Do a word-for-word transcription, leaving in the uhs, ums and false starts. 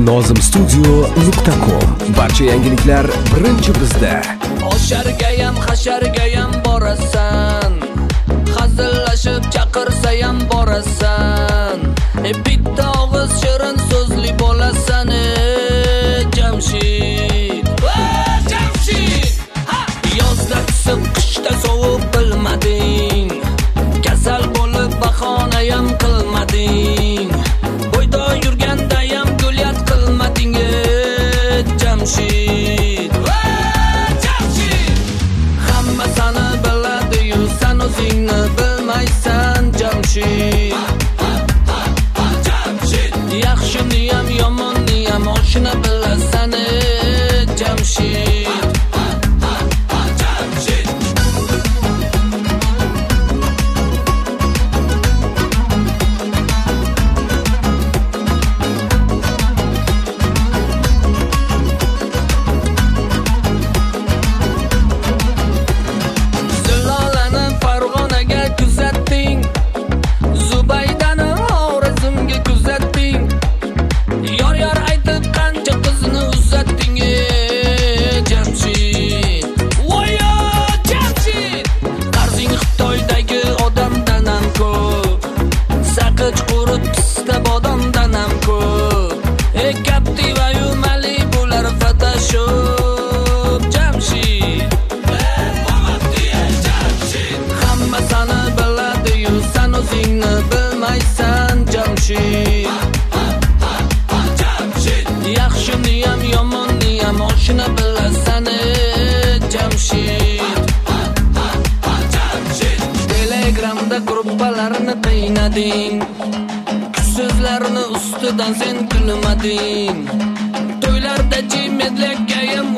nozim studio nuqta com. Barcha yangiliklar birinchi bizda. Oshargayam, hashargayam borasan. Hazillashib chaqirsayam borasan. E bitta og'iz shirin so'zli bo'lasan, Jamshid. Jamshid! Yozda isib, qishda sovuq bilmading. Kasal bo'lib bahonayam qilmading. Bo'yda yurgandayam gulyat qilmading, Jamshid. Jamshid! Hamma seni biladi-yu, sen o'zingni bilmaysan, Jamshid. Jamshid! Yaxshiniyam, yomoniyam oshna bilasan, Jamshid. Yaxshiniyam, yomoniyam oshna bilasan, Jamshid. Telegramda gruppalarni qiynading. Kuchsizlarni ustidan sen kulmading. To'ylarda jimedlakayam